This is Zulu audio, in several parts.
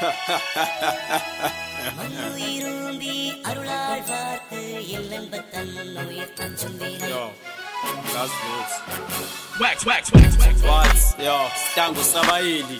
Yo, that's good. Wax. What? Yo, Stango Sabaili.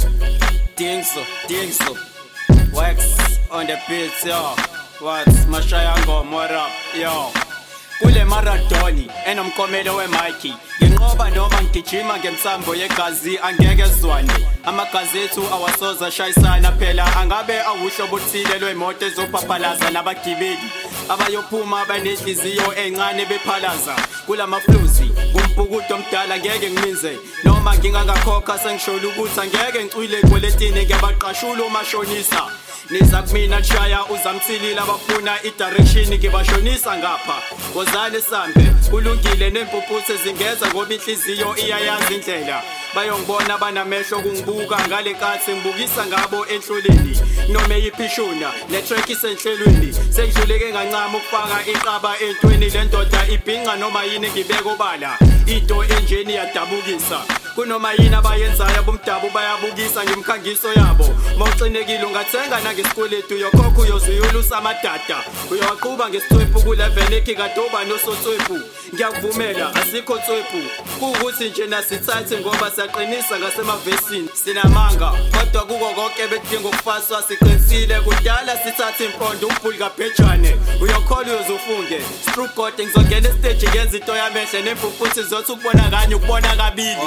Dingso. Wax on the beats, yo. What? Mashayango, more up, yo. Kule maradoni enomkomelo weMikey nginqoba noma ngigijima ngemsambo yegazi angeke ezwane amagazi ethu awasoza shayisana phela angabe awuhlobo othile lwemoto ezophaphalaza nabagibeli abayophuma abanehliziyo encane bephalaza kulamafluzi kumbhukudo omdala ngeke ngiminze noma ngingakakhokha sengishola ukuthi angeke ngicwile ekweletini ngiyabaqashula umashonisa niza kumina shaya uzamthilila abafuna idirection ngibashonisa ngapha wozane sambe kulungile nempuputhe zingeza ngoba inhliziyo iyayazi indlela bayongibona banamehlo kungibuka ngale kathi ngibukisa ngabo enhloleni noma yiphishuna netrack isenhlelweni sengidluleke ngancama ukufaka iqaba entweni lendoda ibhinqa noma yini ngibeka obala into enjeni yadabukisa kunoma yini abayenzayo bomdabu bayabukisa ngimkhangiso yabo mawucinekile ungathenga nangesikweletu uyokhokha uyozuyulusa amadada uyawaqhuba ngesithwephu ku-11 ekikadoba nosothwephu ngiyakuvumela asikho thwephu kuwukuthi nje nasithathe ngoba siyaqinisa ngasemavesini sinamanga kodwa kuko konke bekudinga ukufaswa siqinisile kudala sithathe impondo umbhuli kabhejane uyokhola uyozufunge strugode ngizongena estage ngenza into yamehle nempuphuthi zothi ukubona kanye ukubona kabili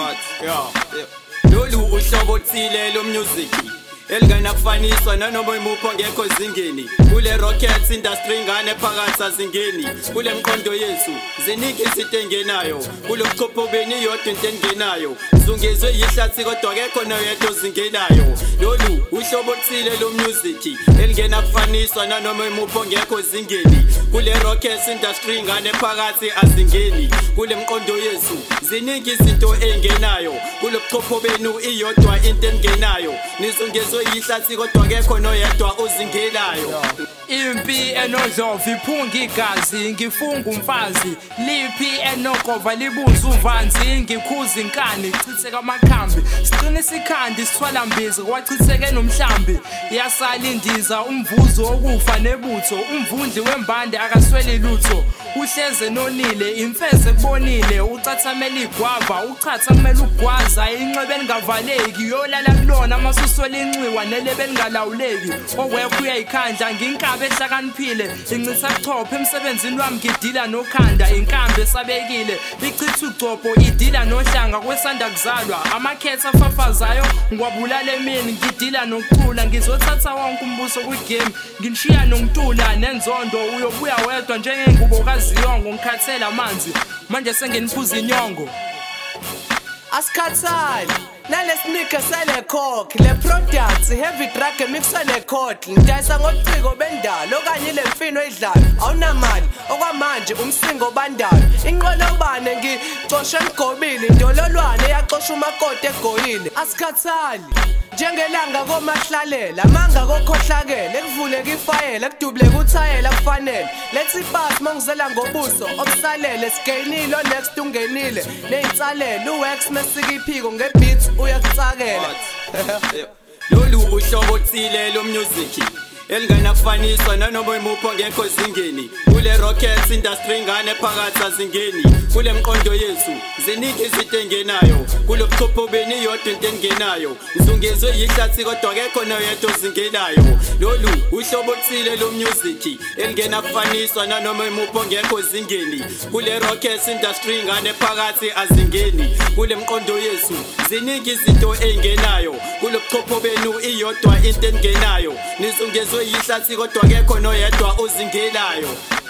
lolu uhlobo othile lo music elinganakufaniswa nanoma imuphi ongekho zingeni kule rockets industry ingane phakathi azingeni kule mqondo yethu ziningi izinto engenayo kulobuchopho beni iyodwa into engenayo zungezwe yihlathi kodwa akekho noyedwa ozingenayo lolu uhlobo othile lo music elingenakufaniswa nanoma imuphi ongekho zingeni kule rockets industry ingane phakathi azingeni kule mqondo yethu ziningi izinto engenayo kulobuchopho benu iyodwa into engenayo nizungezwe yihlathi kodwa akekho noyedwa ozingelayo impi enodlovu iphunga igazi ngifunga umfazi liphi enokova libuza uvanzi ngikhuza inkani chitheka amakhambi siqinisa ikhandi sithwala mbizi kwachitheke nomhlambi yasala indiza umvuzo wokufa nebutho umvundli wembande akasweli lutho uhleze nonile imfeze kubonile ucathamela igwava uchatha kumele ugwaza inxebeni ngavaleki yolala kulona amasuswela inxiwa nelebeni ngalawuleki okwekho uyayikhandla nginkabe ehlakaniphile incitha kuchopha emsebenzini wami ngidila nokhanda inkambe esabekile ichitha ugcopho idila nohlanga kwesanda kuzalwa amakhetha afafazayo ngiwabulala emini ngidila nokucula ngizothatha wonke umbuso kwigame nginishiya nontula nenzondo uyobuya wedwa njengengubo kaziyongo ngikhathela amanzi manje sengeniphuza inyongo asikhathali nalesinika sele coke le products heavy drug mixer ne coke ngidayisa ngobuciko bendalo okanye le mfino edlayo awunamali okwamanje umsingo bandayo inqolobane ngicoshe emgobile indololwane yaxosha umakoti egoyile asikhathali njengelanga komahlalela manga kokhohlakele ekuvuleka ifayela ekudubuleka uthayela kufanele lethi pass mangizela ngobuso obusalele sigainile next ungenile neyinsalela uwax mesika iphiko ngebeat uyakutsakela lolu uhlobo othile lo music elinganakufaniswa nanoma imuphi ongekho zingeni kule rockets industry ingane phakathi azingeni kule mqondo yethu ziningi izinto engenayo kulobuchopho beni iyodwa into engenayo ngizungezwe yihlathi kodwa akekho noyedwa ozingenayo lolu uhlobo othile lo music elingenakufaniswa nanoma imuphi ongekho zingeni kule rockets industry ingane phakathi azingeni kule mqondo yethu ziningi izinto engenayo kulobuchopho benu iyodwa into engenayo nizungezwe yihlathi kodwa akekho noyedwa ozingelayo